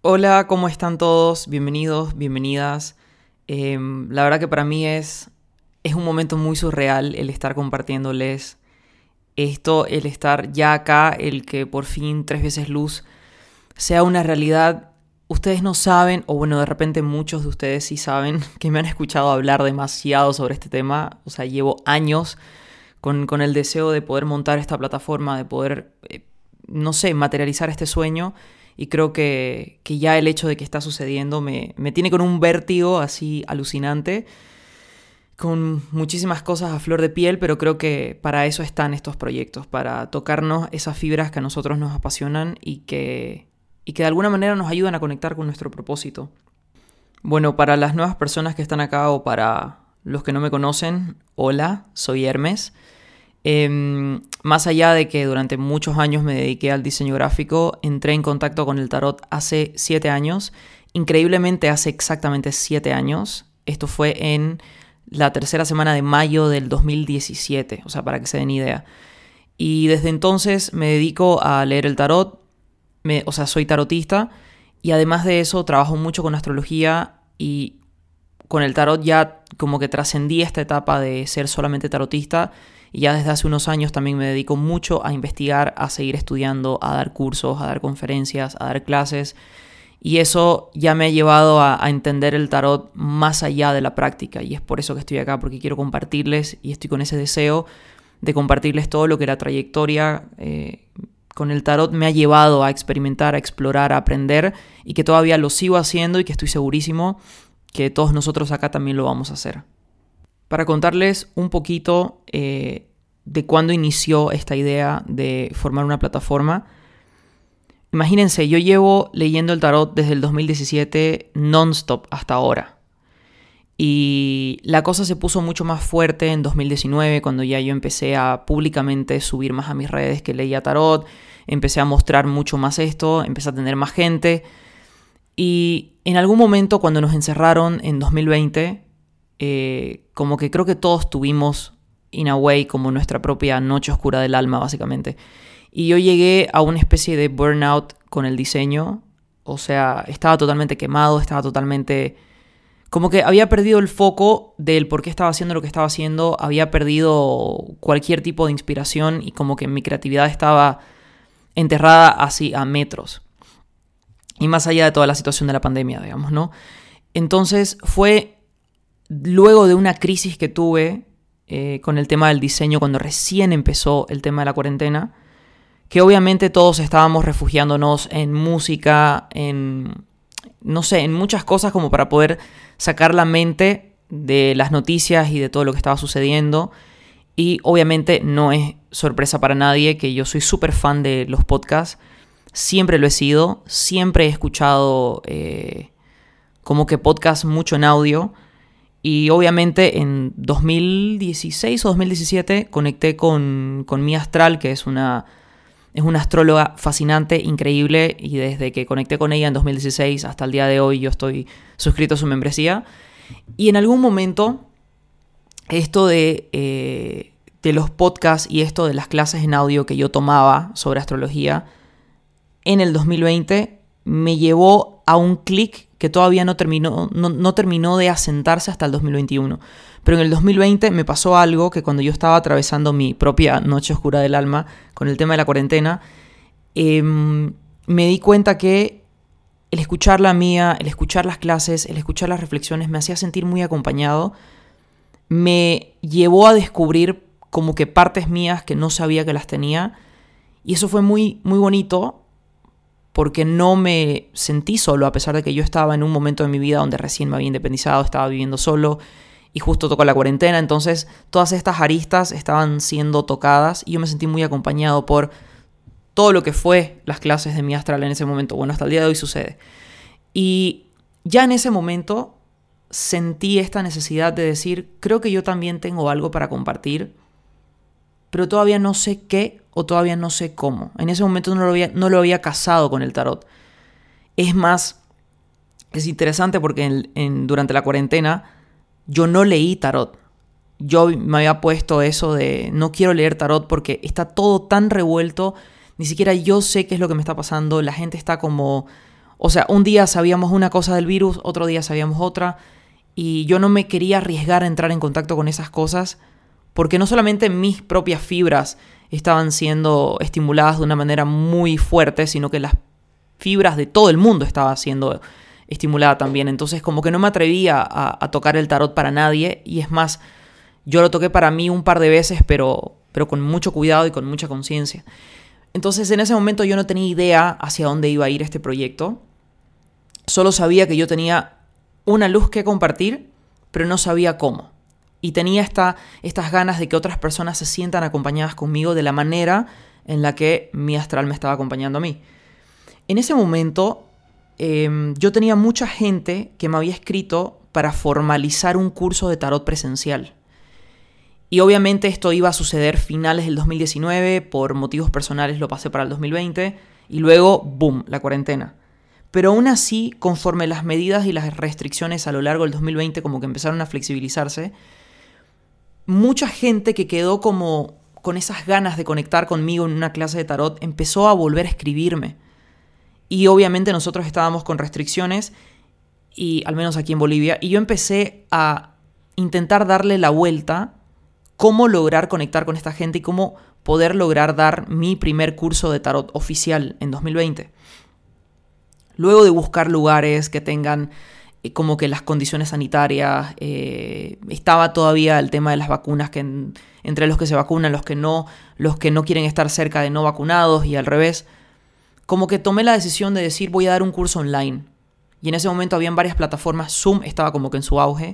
Hola, ¿cómo están todos? Bienvenidos, bienvenidas. La verdad que para mí es un momento muy surreal el estar compartiéndoles esto, el estar ya acá, el que por fin 3 veces luz sea una realidad. Ustedes no saben, o bueno, de repente muchos de ustedes sí saben, que me han escuchado hablar demasiado sobre este tema. O sea, llevo años con el deseo de poder montar esta plataforma, de poder, no sé, materializar este sueño. Y creo que ya el hecho de que está sucediendo me tiene con un vértigo así alucinante, con muchísimas cosas a flor de piel, pero creo que para eso están estos proyectos, para tocarnos esas fibras que a nosotros nos apasionan y que de alguna manera nos ayudan a conectar con nuestro propósito. Bueno, para las nuevas personas que están acá o para los que no me conocen, hola, soy Hermes. Más allá de que durante muchos años me dediqué al diseño gráfico, entré en contacto con el tarot hace 7 años. Increíblemente hace exactamente 7 años. Esto fue en la tercera semana de mayo del 2017, o sea, para que se den idea. Y desde entonces me dedico a leer el tarot, o sea, soy tarotista y además de eso trabajo mucho con astrología y con el tarot ya como que trascendí esta etapa de ser solamente tarotista y ya desde hace unos años también me dedico mucho a investigar, a seguir estudiando, a dar cursos, a dar conferencias, a dar clases. Y eso ya me ha llevado a entender el tarot más allá de la práctica. Y es por eso que estoy acá, porque quiero compartirles y estoy con ese deseo de compartirles todo lo que la trayectoria con el tarot me ha llevado a experimentar, a explorar, a aprender y que todavía lo sigo haciendo y que estoy segurísimo que todos nosotros acá también lo vamos a hacer. Para contarles un poquito de cuándo inició esta idea de formar una plataforma. Imagínense, yo llevo leyendo el tarot desde el 2017 non-stop hasta ahora. Y la cosa se puso mucho más fuerte en 2019, cuando ya yo empecé a públicamente subir más a mis redes que leía tarot. Empecé a mostrar mucho más esto, empecé a tener más gente. Y en algún momento cuando nos encerraron en 2020, como que creo que todos tuvimos, in a way, como nuestra propia noche oscura del alma, básicamente. Y yo llegué a una especie de burnout con el diseño. O sea, estaba totalmente quemado, estaba totalmente... Como que había perdido el foco del por qué estaba haciendo lo que estaba haciendo, había perdido cualquier tipo de inspiración y como que mi creatividad estaba enterrada así a metros. Y más allá de toda la situación de la pandemia, digamos, ¿no? Entonces fue luego de una crisis que tuve con el tema del diseño cuando recién empezó el tema de la cuarentena, que obviamente todos estábamos refugiándonos en música, en, no sé, en muchas cosas como para poder sacar la mente de las noticias y de todo lo que estaba sucediendo. Y obviamente no es sorpresa para nadie que yo soy súper fan de los podcasts. Siempre lo he sido, siempre he escuchado como que podcast mucho en audio. Y obviamente en 2016 o 2017 conecté con Mi Astral, que es una astróloga fascinante, increíble, y desde que conecté con ella en 2016 hasta el día de hoy yo estoy suscrito a su membresía. Y en algún momento esto de los podcasts y esto de las clases en audio que yo tomaba sobre astrología en el 2020 me llevó a un clic que todavía no terminó de asentarse hasta el 2021. Pero en el 2020 me pasó algo que cuando yo estaba atravesando mi propia noche oscura del alma con el tema de la cuarentena, me di cuenta que el escuchar la mía, el escuchar las clases, el escuchar las reflexiones me hacía sentir muy acompañado. Me llevó a descubrir como que partes mías que no sabía que las tenía. Y eso fue muy, muy bonito, porque no me sentí solo, a pesar de que yo estaba en un momento de mi vida donde recién me había independizado, estaba viviendo solo y justo tocó la cuarentena. Entonces todas estas aristas estaban siendo tocadas y yo me sentí muy acompañado por todo lo que fue las clases de Mi Astral en ese momento. Bueno, hasta el día de hoy sucede. Y ya en ese momento sentí esta necesidad de decir, creo que yo también tengo algo para compartir, pero todavía no sé qué o todavía no sé cómo. En ese momento no lo había casado con el tarot. Es más, es interesante porque durante la cuarentena yo no leí tarot. Yo me había puesto eso de no quiero leer tarot porque está todo tan revuelto, ni siquiera yo sé qué es lo que me está pasando, la gente está como O sea, un día sabíamos una cosa del virus, otro día sabíamos otra, y yo no me quería arriesgar a entrar en contacto con esas cosas, porque no solamente mis propias fibras estaban siendo estimuladas de una manera muy fuerte, sino que las fibras de todo el mundo estaban siendo estimuladas también. Entonces como que no me atrevía a tocar el tarot para nadie, y es más, yo lo toqué para mí un par de veces, pero con mucho cuidado y con mucha conciencia. Entonces en ese momento yo no tenía idea hacia dónde iba a ir este proyecto. Solo sabía que yo tenía una luz que compartir, pero no sabía cómo. Y tenía estas ganas de que otras personas se sientan acompañadas conmigo de la manera en la que mi astral me estaba acompañando a mí. En ese momento yo tenía mucha gente que me había escrito para formalizar un curso de tarot presencial. Y obviamente esto iba a suceder finales del 2019, por motivos personales lo pasé para el 2020, y luego, ¡boom!, la cuarentena. Pero aún así, conforme las medidas y las restricciones a lo largo del 2020 como que empezaron a flexibilizarse, mucha gente que quedó como con esas ganas de conectar conmigo en una clase de tarot empezó a volver a escribirme. Y obviamente nosotros estábamos con restricciones, y al menos aquí en Bolivia, y yo empecé a intentar darle la vuelta, cómo lograr conectar con esta gente y cómo poder lograr dar mi primer curso de tarot oficial en 2020. Luego de buscar lugares que tengan como que las condiciones sanitarias, estaba todavía el tema de las vacunas, que entre los que se vacunan, los que no quieren estar cerca de no vacunados y al revés. Como que tomé la decisión de decir, voy a dar un curso online. Y en ese momento habían varias plataformas, Zoom estaba como que en su auge.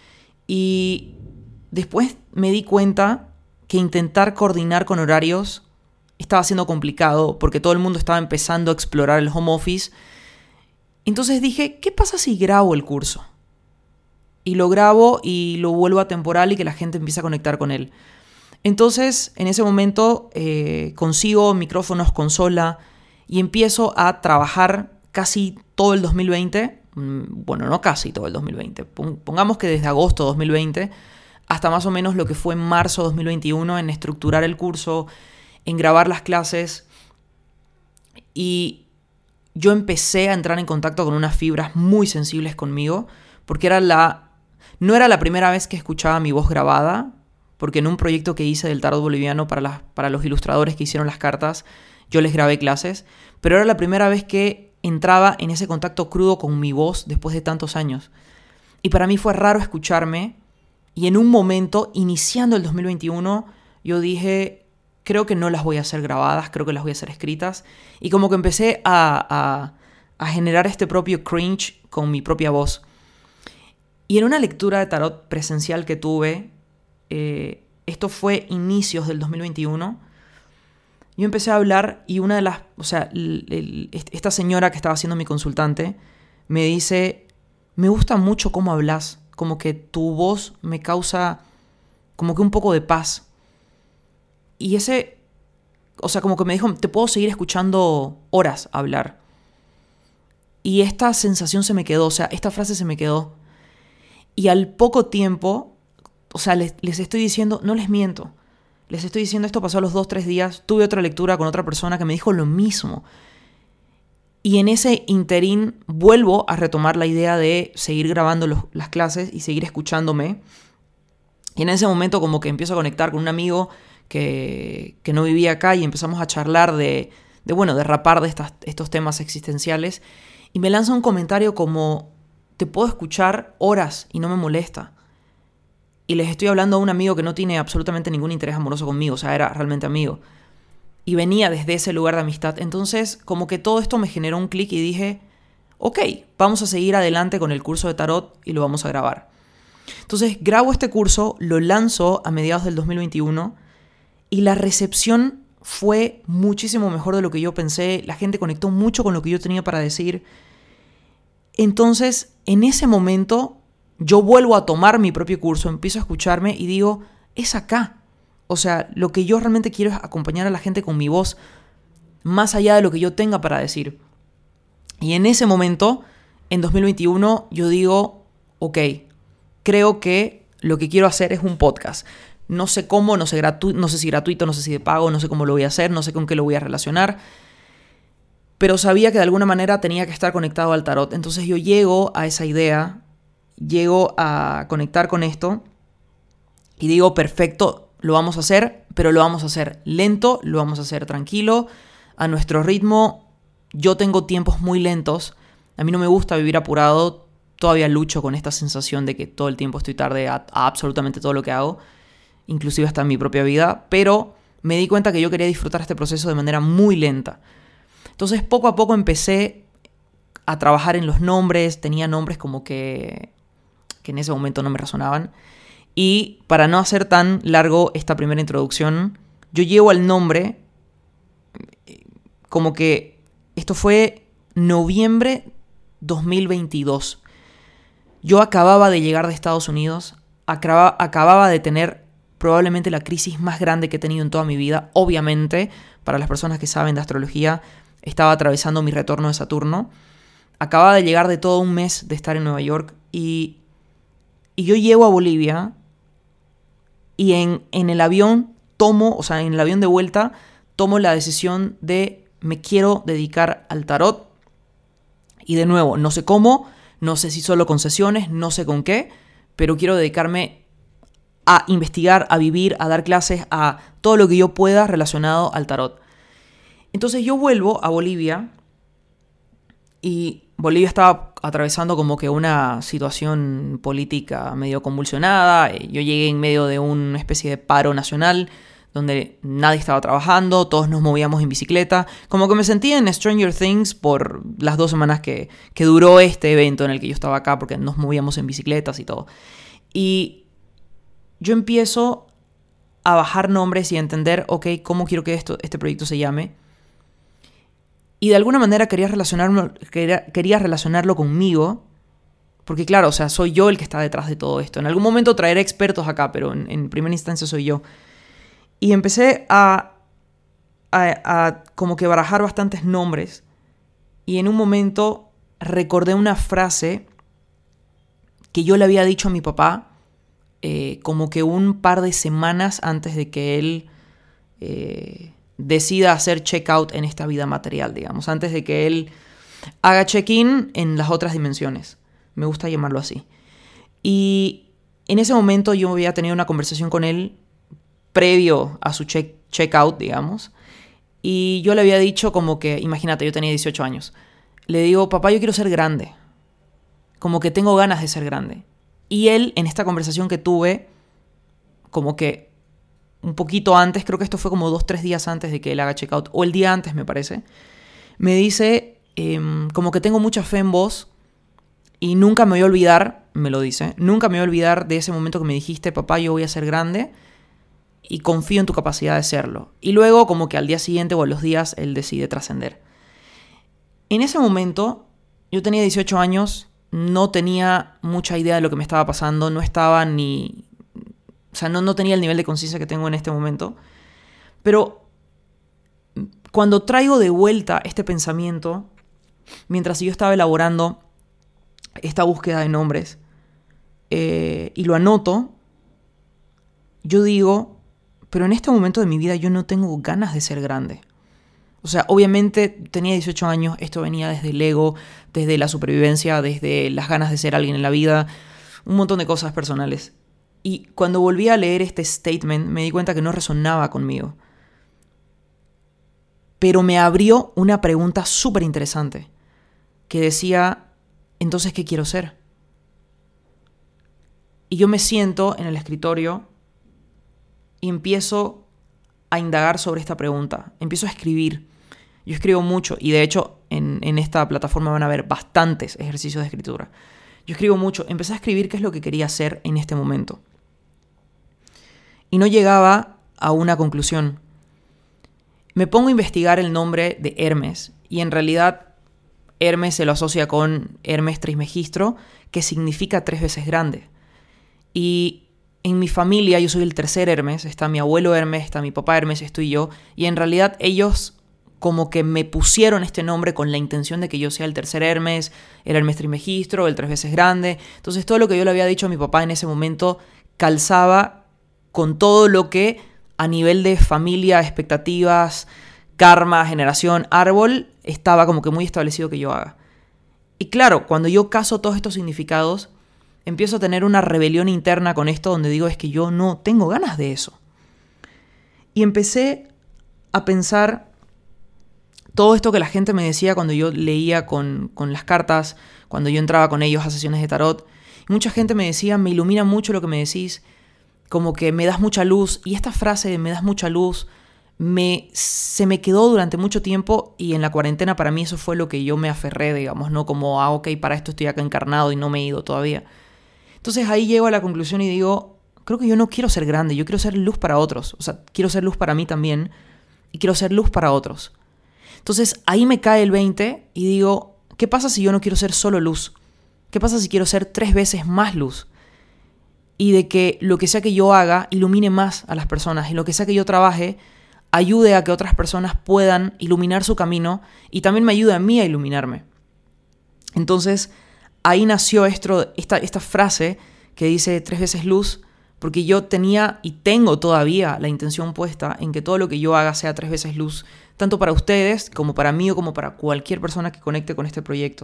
Y después me di cuenta que intentar coordinar con horarios estaba siendo complicado, porque todo el mundo estaba empezando a explorar el home office. Entonces dije, ¿qué pasa si grabo el curso? Y lo grabo y lo vuelvo a temporal y que la gente empiece a conectar con él. Entonces, en ese momento consigo micrófonos, consola, y empiezo a trabajar casi todo el 2020. Bueno, no casi todo el 2020. Pongamos que desde agosto de 2020 hasta más o menos lo que fue en marzo de 2021 en estructurar el curso, en grabar las clases. Y yo empecé a entrar en contacto con unas fibras muy sensibles conmigo, porque no era la primera vez que escuchaba mi voz grabada, porque en un proyecto que hice del tarot boliviano para los ilustradores que hicieron las cartas, yo les grabé clases, pero era la primera vez que entraba en ese contacto crudo con mi voz después de tantos años. Y para mí fue raro escucharme, y en un momento, iniciando el 2021, yo dije, creo que no las voy a hacer grabadas, creo que las voy a hacer escritas. Y como que empecé a generar este propio cringe con mi propia voz. Y en una lectura de tarot presencial que tuve, esto fue inicios del 2021, yo empecé a hablar y una de las... O sea, esta señora que estaba siendo mi consultante me dice, me gusta mucho cómo hablas, como que tu voz me causa como que un poco de paz. Y o sea, como que me dijo, te puedo seguir escuchando horas hablar. Y esta sensación se me quedó, o sea, esta frase se me quedó. Y al poco tiempo, o sea, les estoy diciendo, no les miento, les estoy diciendo, esto pasó a los 2-3 días, tuve otra lectura con otra persona que me dijo lo mismo. Y en ese interín vuelvo a retomar la idea de seguir grabando las clases y seguir escuchándome. Y en ese momento como que empiezo a conectar con un amigo que no vivía acá, y empezamos a charlar de rapar de estos temas existenciales, y me lanza un comentario como, te puedo escuchar horas y no me molesta. Y les estoy hablando a un amigo que no tiene absolutamente ningún interés amoroso conmigo, o sea, era realmente amigo. Y venía desde ese lugar de amistad. Entonces, como que todo esto me generó un clic y dije, ok, vamos a seguir adelante con el curso de tarot y lo vamos a grabar. Entonces, grabo este curso, lo lanzo a mediados del 2021, y la recepción fue muchísimo mejor de lo que yo pensé. La gente conectó mucho con lo que yo tenía para decir. Entonces, en ese momento, yo vuelvo a tomar mi propio curso, empiezo a escucharme y digo, es acá. O sea, lo que yo realmente quiero es acompañar a la gente con mi voz, más allá de lo que yo tenga para decir. Y en ese momento, en 2021, yo digo, ok, creo que lo que quiero hacer es un podcast. No sé cómo, no sé si gratuito, no sé si de pago, no sé cómo lo voy a hacer, no sé con qué lo voy a relacionar. pero sabía que de alguna manera tenía que estar conectado al tarot. Entonces yo llego a esa idea, llego a conectar con esto y digo, perfecto, lo vamos a hacer, pero lo vamos a hacer lento, lo vamos a hacer tranquilo, a nuestro ritmo. Yo tengo tiempos muy lentos, a mí no me gusta vivir apurado, todavía lucho con esta sensación de que todo el tiempo estoy tarde a absolutamente todo lo que hago, inclusive hasta en mi propia vida, pero me di cuenta que yo quería disfrutar este proceso de manera muy lenta. Entonces poco a poco empecé a trabajar en los nombres, tenía nombres como que en ese momento no me resonaban. Y para no hacer tan largo esta primera introducción, yo llevo al nombre como que esto fue noviembre 2022. Yo acababa de llegar de Estados Unidos, acababa de tener probablemente la crisis más grande que he tenido en toda mi vida. Obviamente, para las personas que saben de astrología, estaba atravesando mi retorno de Saturno. Acababa de llegar de todo un mes de estar en Nueva York y yo llego a Bolivia. Y en el avión en el avión de vuelta, tomo la decisión de me quiero dedicar al tarot. Y de nuevo, no sé cómo, no sé si solo con sesiones, no sé con qué, pero quiero dedicarme a investigar, a vivir, a dar clases, a todo lo que yo pueda relacionado al tarot. Entonces yo vuelvo a Bolivia y Bolivia estaba atravesando como que una situación política medio convulsionada. Yo llegué en medio de una especie de paro nacional donde nadie estaba trabajando, todos nos movíamos en bicicleta. Como que me sentí en Stranger Things por las 2 semanas que duró este evento en el que yo estaba acá, porque nos movíamos en bicicletas y todo. Y yo empiezo a bajar nombres y a entender, ok, cómo quiero que este proyecto se llame. Y de alguna manera quería relacionarlo conmigo, porque claro, o sea, soy yo el que está detrás de todo esto. En algún momento traeré expertos acá, pero en primera instancia soy yo. Y empecé a como que barajar bastantes nombres. Y en un momento recordé una frase que yo le había dicho a mi papá, como que un par de semanas antes de que él decida hacer check-out en esta vida material, digamos, antes de que él haga check-in en las otras dimensiones. Me gusta llamarlo así. Y en ese momento yo había tenido una conversación con él previo a su check-out, digamos, y yo le había dicho como que, imagínate, yo tenía 18 años. Le digo, papá, yo quiero ser grande. Como que tengo ganas de ser grande. Y él, en esta conversación que tuve, como que un poquito antes, creo que esto fue como 2-3 días antes de que él haga checkout, o el día antes me parece, me dice, como que tengo mucha fe en vos y nunca me voy a olvidar, me lo dice, nunca me voy a olvidar de ese momento que me dijiste, papá, yo voy a ser grande y confío en tu capacidad de serlo. Y luego como que al día siguiente o a los días él decide trascender. En ese momento yo tenía 18 años, no tenía mucha idea de lo que me estaba pasando, no estaba ni... O sea, no tenía el nivel de conciencia que tengo en este momento. Pero cuando traigo de vuelta este pensamiento, mientras yo estaba elaborando esta búsqueda de nombres, y lo anoto, yo digo, pero en este momento de mi vida yo no tengo ganas de ser grande. O sea, obviamente tenía 18 años, esto venía desde el ego, desde la supervivencia, desde las ganas de ser alguien en la vida, un montón de cosas personales. Y cuando volví a leer este statement me di cuenta que no resonaba conmigo. Pero me abrió una pregunta súper interesante que decía, entonces, ¿qué quiero ser? Y yo me siento en el escritorio y empiezo a indagar sobre esta pregunta. Empiezo a escribir. Yo escribo mucho y de hecho en esta plataforma van a ver bastantes ejercicios de escritura. Yo escribo mucho. Empecé a escribir qué es lo que quería hacer en este momento. Y no llegaba a una conclusión. Me pongo a investigar el nombre de Hermes y en realidad Hermes se lo asocia con Hermes Trismegistro, que significa 3 veces grande. Y en mi familia yo soy el tercer Hermes, está mi abuelo Hermes, está mi papá Hermes, estoy yo, y en realidad ellos como que me pusieron este nombre con la intención de que yo sea el tercer Hermes, el Hermes Trismegistro, el 3 veces grande. Entonces todo lo que yo le había dicho a mi papá en ese momento calzaba con todo lo que a nivel de familia, expectativas, karma, generación, árbol, estaba como que muy establecido que yo haga. Y claro, cuando yo caso todos estos significados, empiezo a tener una rebelión interna con esto donde digo, es que yo no tengo ganas de eso. Y empecé a pensar todo esto que la gente me decía cuando yo leía con las cartas, cuando yo entraba con ellos a sesiones de tarot. Y mucha gente me decía, me ilumina mucho lo que me decís, como que me das mucha luz. Y esta frase de me das mucha luz se me quedó durante mucho tiempo, y en la cuarentena para mí eso fue lo que yo me aferré, digamos, ¿no? Como, ok, para esto estoy acá encarnado y no me he ido todavía. Entonces ahí llego a la conclusión y digo, creo que yo no quiero ser grande, yo quiero ser luz para otros. O sea, quiero ser luz para mí también y quiero ser luz para otros. Entonces ahí me cae el 20 y digo, ¿qué pasa si yo no quiero ser solo luz? ¿Qué pasa si quiero ser 3 veces más luz? Y de que lo que sea que yo haga ilumine más a las personas, y lo que sea que yo trabaje ayude a que otras personas puedan iluminar su camino y también me ayude a mí a iluminarme. Entonces ahí nació esta frase que dice 3 veces luz, porque yo tenía y tengo todavía la intención puesta en que todo lo que yo haga sea 3 veces luz, tanto para ustedes como para mí o como para cualquier persona que conecte con este proyecto.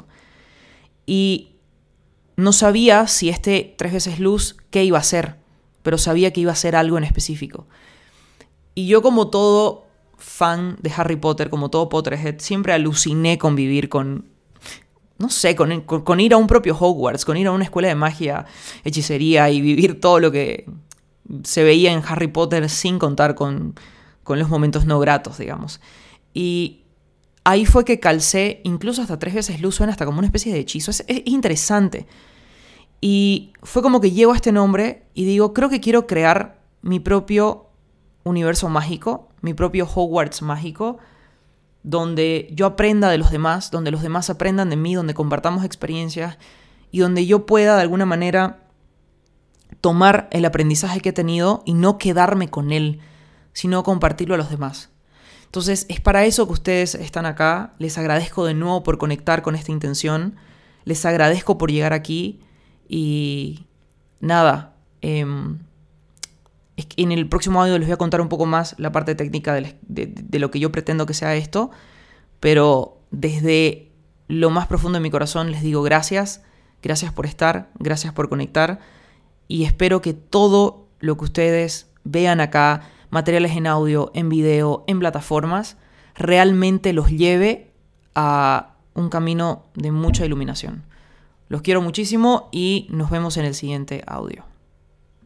Y no sabía si 3 veces luz qué iba a ser, pero sabía que iba a ser algo en específico. Y yo, como todo fan de Harry Potter, como todo Potterhead, siempre aluciné con vivir con ir a un propio Hogwarts, con ir a una escuela de magia, hechicería y vivir todo lo que se veía en Harry Potter, sin contar con los momentos no gratos, digamos. Y ahí fue que calcé, incluso hasta 3 veces luz suena hasta como una especie de hechizo. Es interesante. Y fue como que llego a este nombre y digo, creo que quiero crear mi propio universo mágico, mi propio Hogwarts mágico, donde yo aprenda de los demás, donde los demás aprendan de mí, donde compartamos experiencias y donde yo pueda de alguna manera tomar el aprendizaje que he tenido y no quedarme con él, sino compartirlo a los demás. Entonces es para eso que ustedes están acá. Les agradezco de nuevo por conectar con esta intención, les agradezco por llegar aquí y nada, en el próximo audio les voy a contar un poco más la parte técnica de lo que yo pretendo que sea esto, pero desde lo más profundo de mi corazón les digo gracias por estar, gracias por conectar, y espero que todo lo que ustedes vean acá, materiales en audio, en video, en plataformas, realmente los lleve a un camino de mucha iluminación. Los quiero muchísimo y nos vemos en el siguiente audio.